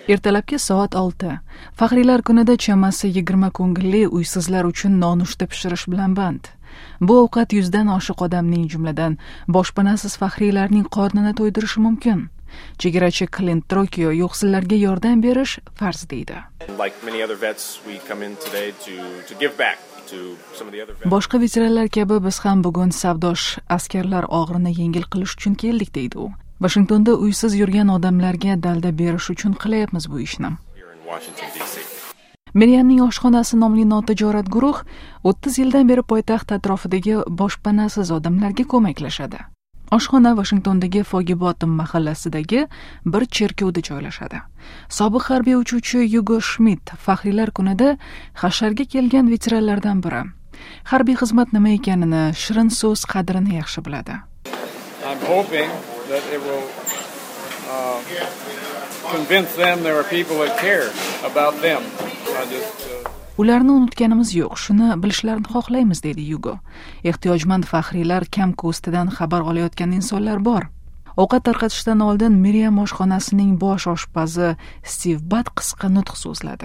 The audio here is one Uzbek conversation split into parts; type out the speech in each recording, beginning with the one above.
Ertalabki soat 6. Faxriylar kunida chamasi 20 ko'ngilli uysizlar uchun nonushta pishirish bilan band. Bu ovqat 100 dan oshiq odamning, jumladan boshpanasiz faxriylarning qornini to'ydirishi mumkin. Chegarachi Clint Trokio yo'qsillarga yordam berish farz deydi. Boshqa veteranlar kabi biz ham bugun savdosh askarlar og'irini yengil qilish uchun keldik, deydi u. Washingtonda uysiz yurgan odamlarga dalda berish uchun qilyapmiz bu ishni. Merianning oshxonasi nomli notijorat guruh 30 yildan beri poytaxt atrofidagi boshpanasiz odamlarga ko'maklashadi. Oshxona Washingtondagi Foggy Bottom mahallasidagi bir cherkovda joylashadi. Sobiq harbiy uchuvchi Hugo Schmidt faxriylar kunida hasharga kelgan veteranlardan biri. Harbiy xizmat nima ekanini, shirin so'z qadrini yaxshi biladi. I'm hoping that it will convince them there are people that care about them. Ularni unutganimiz yo'q, shuni bilishlarini xohlaymiz, dedi Hugo. Ehtiyojmand faxriylar kam ko'stidan xabar olayotgan insonlar bor. Ovqat tarqatishdan oldin Miriam oshxonasining bosh oshpazi Steve Butt qisqa nutq so'zladi.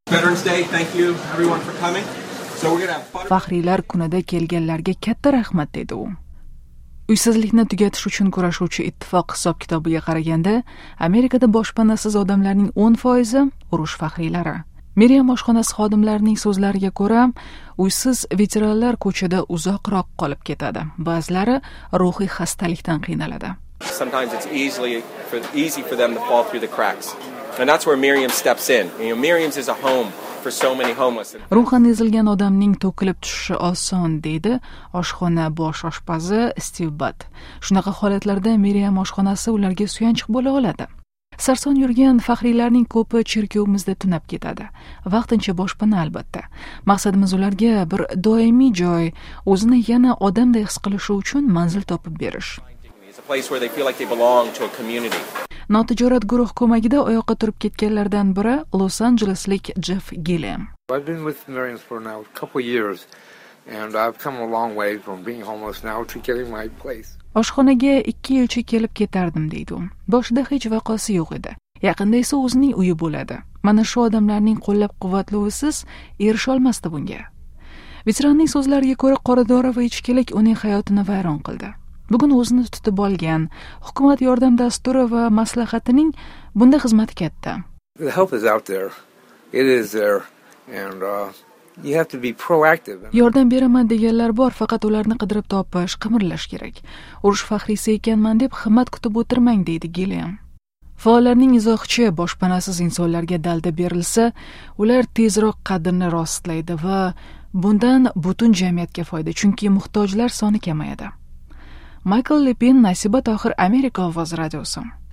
Faxriylar kunida kelganlarga katta rahmat, dedi u. Uysizlikni tugatish uchun kurashuvchi ittifoq hisob-kitobiga qaraganda, Amerikada boshpanasiz odamlarning 10% urush faxriylari. Miriam oshxonasi xodimlarining so'zlariga ko'ra, uysiz veteranlar ko'chada uzoqroq qolib ketadi. Ba'zilari ruhiy xastalikdan qiynaladi. Sometimes it's easy for them to fall through the cracks. And that's where Miriam steps in. Miriam's is a home for so many homeless. Ruhan ezilgan odamning to'kilib tushishi oson, deydi oshxona bosh oshpazi Steve Butt. Shunaqa holatlarda Miriam oshxonasi ularga suyanchiq bo'la oladi. Sarson yurgan faxriylarning ko'pi cherkovimizda tunab ketadi. Vaqtincha boshpana albatta. Maqsadimiz ularga bir doimiy joy, o'zini yana odamday his qilishi uchun manzil topib berish. Notijorat guruh ko'magida oyoqqa turib ketganlardan biri Los Angeleslik Jeff Gilliam. I've been with Miriam for now a couple of years and I've come a long way from being homeless now to getting my place. Oshxonaga 2 yilcha kelib ketardim, deydi u. Boshida hech vaqosi yo'q edi. Yaqinda esa o'zining uyi bo'ladi. Mana shu odamlarning qo'llab-quvvatlovisiz erisha olmasdi bunga. Veteranning so'zlariga ko'ra, qoradori va ichkilik uning hayotini vayron qildi. Bugun o'zini tutib olgan, hukumat yordam dasturi va maslahatining bunda xizmati katta. The help is out there. It is there and you have to be proactive. Yordam beraman deganlar bor, faqat ularni qidirib topish, qimirlash kerak. Urush faxriysi ekanman deb himmat kutib o'tirmang, deydi Gilliam. Faollarning izohicha, boshpanasiz insonlarga dalda berilsa, ular tezroq qadrini rostlaydi va bundan butun jamiyatga foyda, chunki muhtojlar soni kamayadi. Michael Lepin, Nasiba Tohir, Amerika ovozi radiosi.